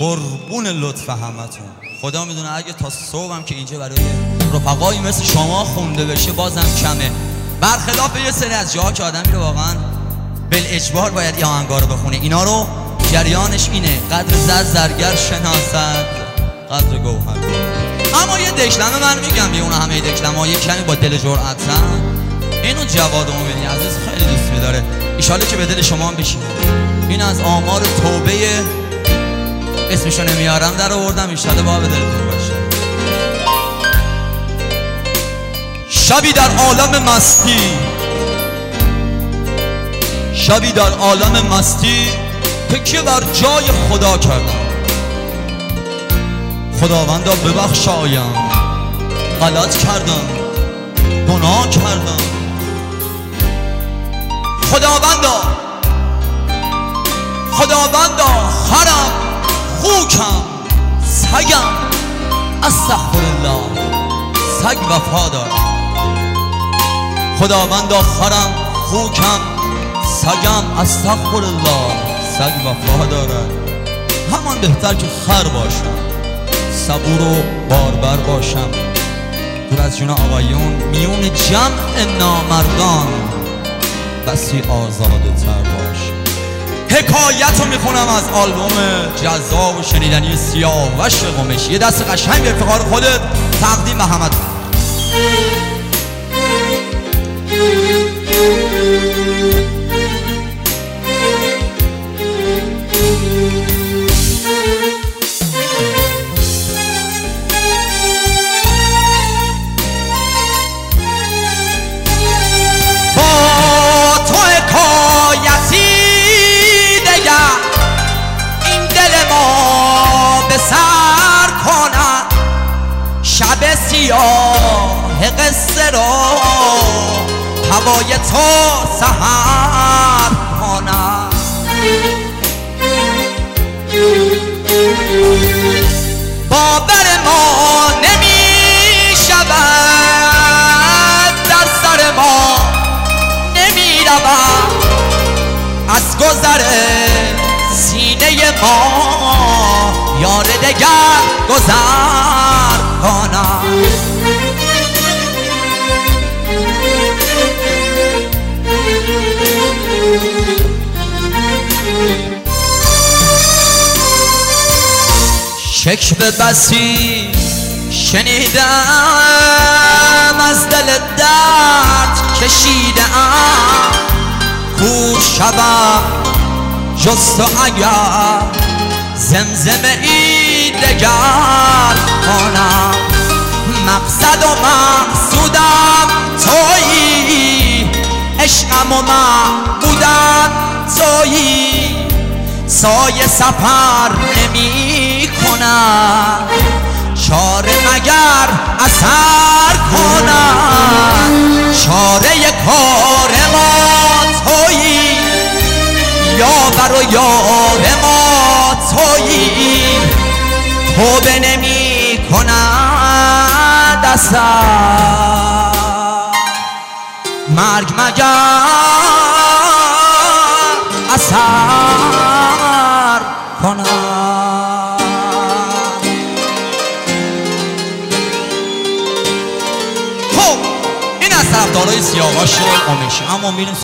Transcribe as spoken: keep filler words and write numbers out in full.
قربون لطف همتون. خدا میدونه اگه تا صبحم که اینجا برای رفقایی مثل شما خونده بشه بازم کمه، برخلاف یه سری از جاها که آدمی رو واقعا بالاجبار باید این آهنگا رو بخونه. اینا رو جریانش اینه: قدر زر زرگر شناسد قدر گوهر. اما یه دکلمه من میگم، یه اون همه دکلمه ها یه کمی با دل جرأتن. اینو جواد مومنی عزیز خیلی دوست می‌داره، ایشالا که به دل شما هم بشینه. این از آمار توبه اسمشو نمیارم در آوردم، ایشالا با به دلتون باشه. شبی در عالم مستی، شبی در عالم مستی تکیه بر جای خدا کردم. خداوندا ببخشایم، غلط کردم، گناه کردم. خداوندا خداوندا خرم، خوکم، سگم، استغفرالله، سگ وفا دارم. خداوندا خرم، خوکم، سگم، استغفرالله، سگ وفا دارد. همان بهتر که خر باشم، صبور و باربر باشم، دور از جون آقایون میون جمع نامردان بسی آزاده تر باشم. حکایت رو میخونم از آلبوم جذاب و شنیدنی سیاوش قمیشی. یه دست قشنگ به افتخار خودت تقدیم به همتون. سر کنن شب سیاه قصه را، هوای تو سحر کنن. باور ما نمی شود، در سر ما نمی رود، از گذر سینه ما یار دگر گذر کنم. شکوه بسی شنیدم، از دل درد کشیدم، کور شوم جز تو اگر زمزمه ای دگر کنم. مقصد و مقصودم تویی، عشقم و معبودم تویی، سایه سفر نمی کنم، چاره مگر اثر کنم. چاره کار ما تویی، یاور و یار ما تویی، توبه نمی کند اثر، مرگ مگر اثر کند. خب این از طرفدارای سیاوش قمیشی. اما میریم